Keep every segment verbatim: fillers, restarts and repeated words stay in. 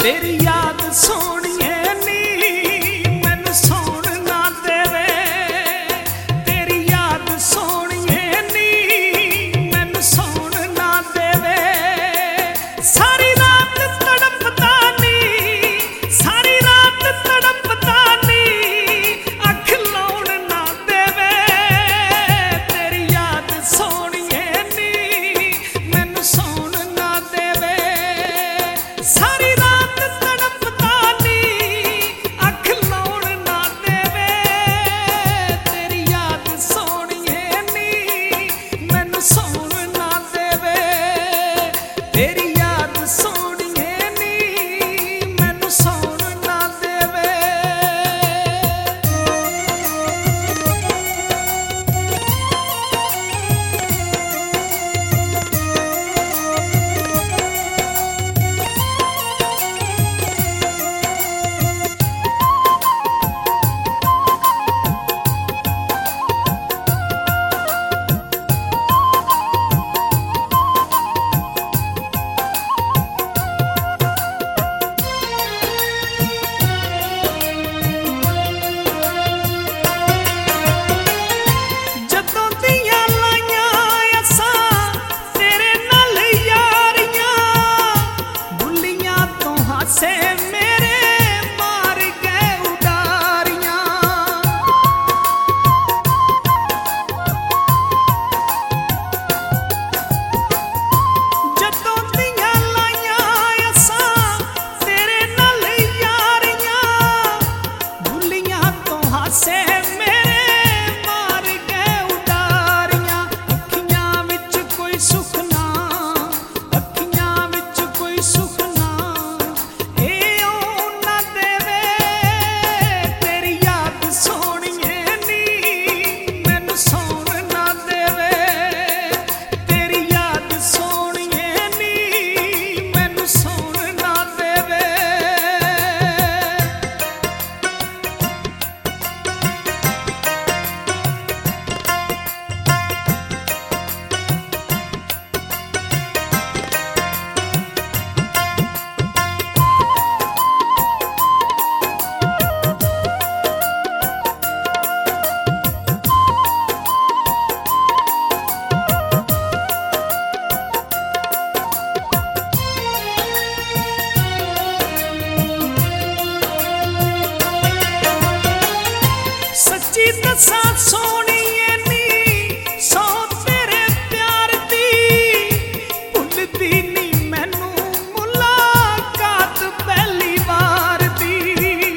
तेरी याद सोनिए नी मैनू सौण ना देवे, तेरी याद सोनिए नी मैनू सौण ना देवे। सारी रात तड़पदा नी, सारी रात तड़पदा नी, अख लाउण ना देवे। तेरी याद सोनिए नी मैनू सौण ना देवे। सारी रात तड़पदा नी, अख लाउण ना देवे। तेरी याद सोनिए नी मैनू सौण ना देवे। तेरी याद सोनिए नी मैनू सौण ना देवे। जदों दियां लाइयां असां तेरे नाल यारियां, भुल्लियां तो हासे मेरे मार गए उडारियां। जदों दियां लाइयां असां तेरे नाल यारियां, भुल्लियां तो हासे मेरे मार गए उडारियां। अखियां विच कोई सुख ना, अखियां विच कोई सुख ना, ए ओ ना देवे। तेरी याद सोनिए नी मैनू सौण ना देवे। तेरी याद सोनिए नी मैनू सौण ना देवे। सच्ची दसां सोनिए नी सौ तेरे प्यार दी, भुलदी नी मैनू मुलाकात पहली बार दी।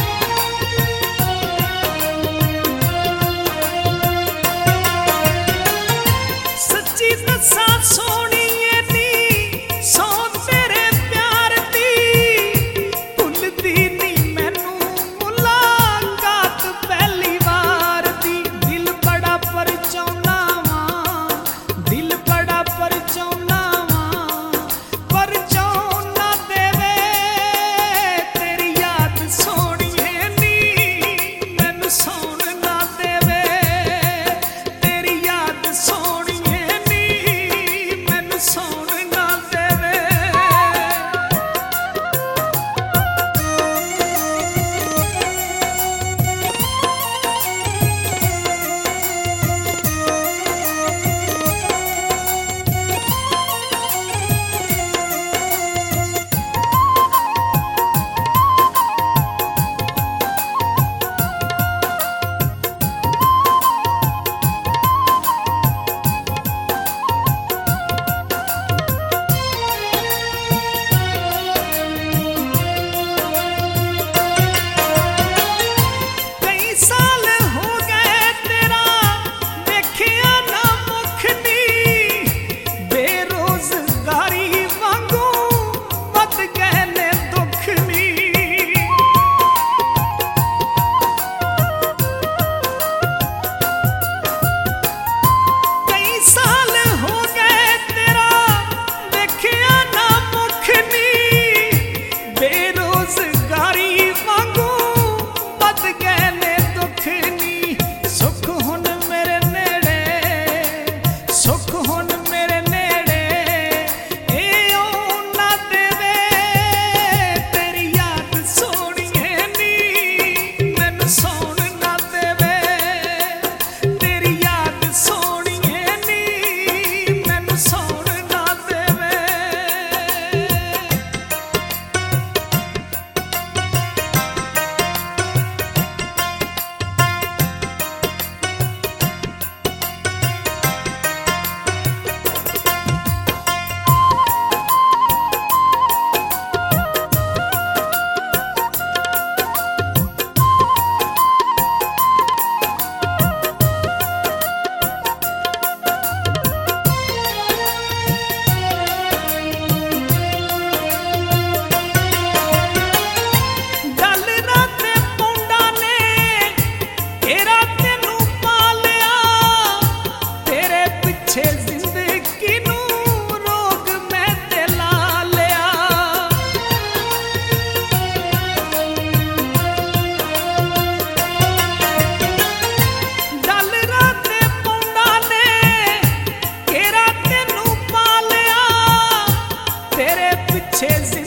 सच्ची दसां सोनिए नी सौ तेरे प्यार दी, भुलदी नी मैनू मुलाकात पहली बार दी। पिछे